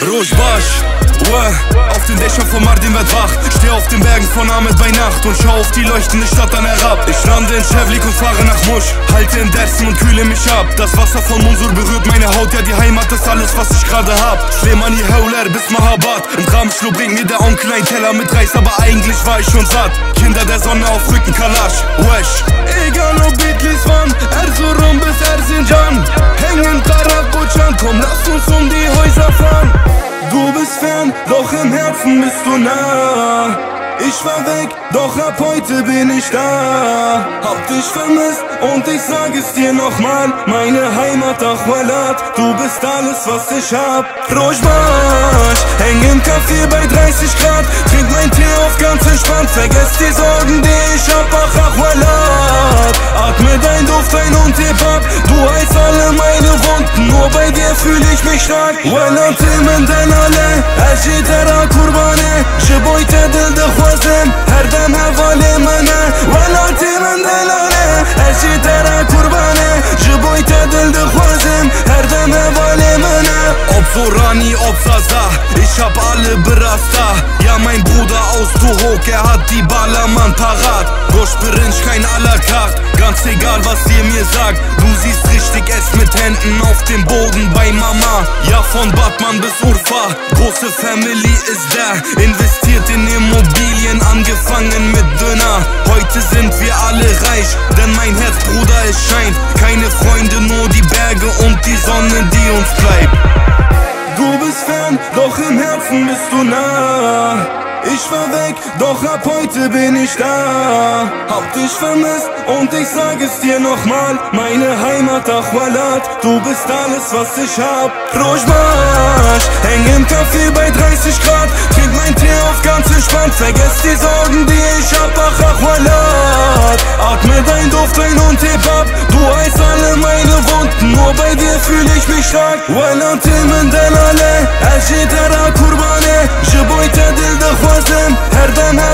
Rojbash, auf den Dächern von Mardin wird wach. Steh auf den Bergen von Ahmed bei Nacht und schau auf die leuchtende Stadt dann herab. Ich lande in Chevlik und fahre nach Musch, halte in Dersen und kühle mich ab. Das Wasser von Munsur berührt meine Haut, ja die Heimat ist alles, was ich gerade hab. Slemani Heuler bis Mahabat, im Ramschlo bringt mir der Onkel ein Teller mit Reis, aber eigentlich war ich schon satt. Kinder der Sonne auf Rücken Kalash, Wesh. Egal ob Bitlis wann, Erzurum bis Erzincan, hängen Karakucan, komm lass uns um die Häuser fahren. Du bist fern, doch im Herzen bist du nah. Ich war weg, doch ab heute bin ich da. Hab dich vermisst und ich sag es dir nochmal. Meine Heimat Achwalat, du bist alles was ich hab. Rojbash, häng im Café bei 30 Grad, trink mein Tee auf ganz entspannt. Vergesst die Sorgen, die ich hab, ach Achwalat. Atme dein Duft ein und Hip-Hop, du heilst alle meine Wunden. Nur bei dir fühl ich mich stark. Wala Themen denale, Ajit era Kurbane, Jiboite dil de خوازم هر دم حواله منه ولا تیمن دلانه هرچی ترا قربانه جبوی دل ده خوازم هر دم حواله منه Ob Sorani, ob Sasa, ich hab alle Berasta. Ja mein Bruder aus Duhok, er hat die Ballermann parat. Gosh Berinch, kein à la carte, ganz egal was ihr mir sagt. Du siehst richtig, ess mit Händen auf dem Boden bei Mama. Ja von Batman bis Urfa, große Family ist da. Investiert in Immobilien, angefangen mit Döner. Heute sind wir alle reich, denn mein Herzbruder es scheint. Keine Freunde, nur die Berge und die Sonne, die uns bleibt. Du bist fern, doch im Herzen bist du nah. Ich war weg, doch ab heute bin ich da. Hab dich vermisst und ich sag es dir nochmal. Meine Heimat Achwalat, du bist alles was ich hab. Rojbash, häng im Café bei 30 Grad, trink mein Tee auf ganz entspannt. Vergesst die Sorgen, die ich hab, ach Achwalat. Atme dein Duft ein und Hip-Hop, du heilst alle meine Wunden. Nur bei dir fühl ich mich stark. Wala Themen delale, Ajit era Kurbane, Jiboite dil de خوازم هر دم